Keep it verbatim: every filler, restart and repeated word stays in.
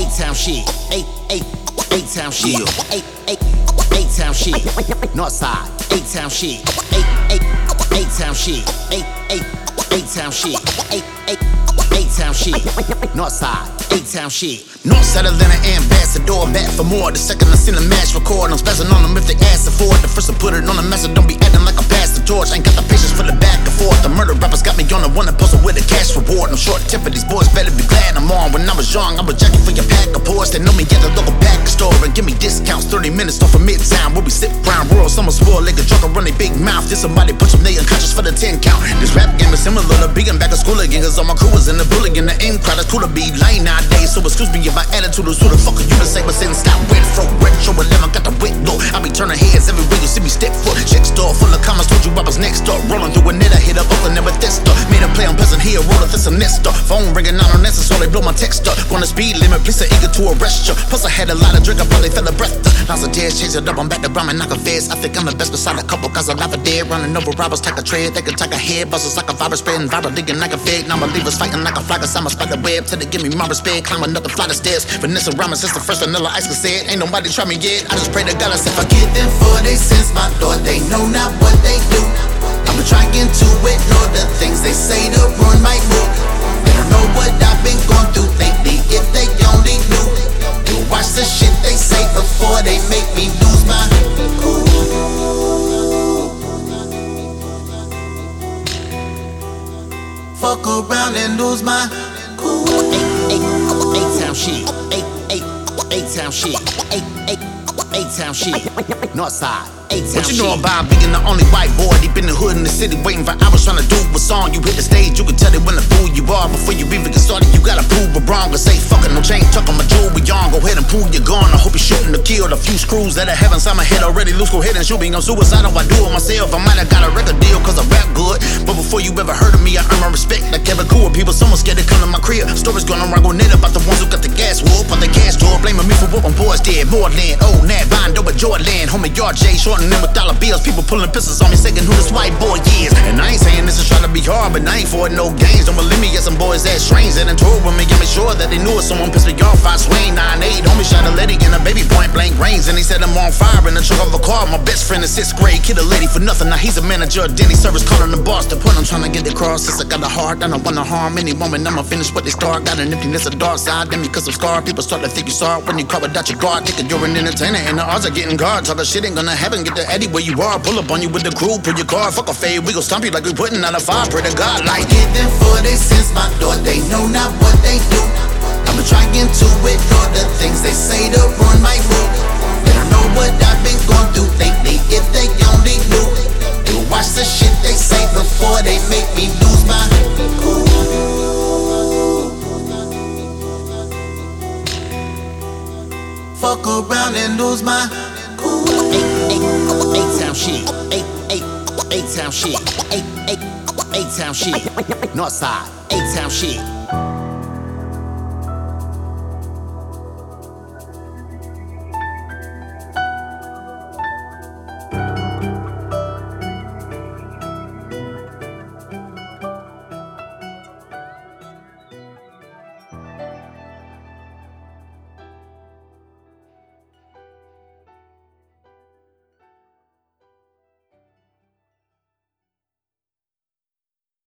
A-Town shit, A, A, A-Town shit, A, A, A-Town shit, Northside, A-Town shit, A, A, A-Town shit, A, A, A-Town shit, A, A, A-Town shit, Northside, A-Town shit. Northside Atlanta ambassador, back for more. The second I seen the match record, I'm spazzing on them if they ask for it. The first I put it on the message, don't be acting like I passed the torch. Ain't got the patience for the back and forth. The murder rappers got me on the one that posted with a cash reward. I'm short tempered, these boys better be glad I'm on. When I was young, I was jacking for your pack of ports. They know me at the local pack store and give me discounts. thirty minutes off of Midtown, where we sit round rural. Some spoiled like a drunk and run a big mouth. This somebody put some nigga unconscious for the ten count. This rap game is similar to being back at school again, cause all my crew was in the bullying. The in crowd is cool to be lame nowadays. So excuse me if my attitude is who the fuck are you to say, but since stop wait for retro eleven, got the wit low. I be turning heads everywhere you see me step foot. Check store full of comments, told you I was next door. Rolling through a net, I hit up Oakland, never test up. Made a play on Pleasant Hill, roll up this a nest up. Phone ringing out on answer, so they blow my text up. Going the speed limit, police are eager to arrest you. Plus I had a lot of drink, I probably felt a breath. Lots of tears, change it up, I'm back to rhyming, knock a feds. I think I'm the best beside a couple, cause a lot of dead. Running over robbers, take a tread, they can take a head. Buzzers like a virus, spreading viral, digging like a fed. Now my leavers fighting like a flag, cause I'm a spider web. Till they give me my respect, climb another flight of stairs. Vanessa rhyming since the first vanilla ice was said. Ain't nobody try me yet, I just pray to God I said forgive them for they sins. My Lord, they know not what they do. I'm trying to ignore the things they say to ruin my mood. They don't know what I've been going through lately. If they only knew, they would watch the shit they say before they make me lose my cool. Fuck around and lose my cool. A-Town shit, A, A, A-Town shit, A, A, A-Town shit, Northside, A-Town shit. What you know about being the only white boy deep in the hood in the city, waiting for hours trying to do a song? You hit the stage, you can tell it when the fool you are. Before you even get started, you gotta prove it wrong. Or say fucking no chain, tucking my jewelry on. Go ahead and prove you're gone. I hope you're shooting to kill. A few screws that I have inside my head already loose. Go ahead and shoot me. I'm suicidal, I do it myself. I might have got a record deal cause I rap good, but before you ever heard of me, I earn my respect. Like Kevin Cool, people someone scared to come to my crib. Stories going around go net about the ones who got the gas whoop on the gas door, blaming me for what my boys did. Moreland, old Nat, Bondo, and Jordan, homie R J, shorting them with dollar bills. People pulling pistols on me, saying who this white boy is. And I ain't saying this is trying to be hard, but I ain't for it, no games. Don't believe me, get some boys that strange and tour with me, get me sure that they knew it. Someone pissed me off, I swing nine eight. Homie shot a lady in a baby point blank range, and he said I'm on fire in the trunk of a car. My best friend in sixth grade, kid a lady for nothing. Now he's a manager of Denny service, calling the boss. The point I'm trying to get across is I got a heart, I don't wanna harm any woman. I'ma finish what they start. Got an emptiness, a dark side, then because of scar, people start to think you saw it when you call without your guard. Thinking you're an entertainer, and the odds are getting guard. Talk shit ain't gonna happen, get the Eddie where you are. Pull up on you with the crew, pull your car, fuck a fade. We gon' stomp you like we putting out a fire. Pray to God, like forgive them for they sins. My Lord, they know not what they do. I'm trying to ignore the things they say to ruin my mood. They don't know what I've been going through lately. If they only knew, they would watch the shit they say before they make me lose my cool. Fuck around and lose my cool. A-Town shit, A, A, A-Town shit, A, A, A-Town shit, Northside, A-Town shit.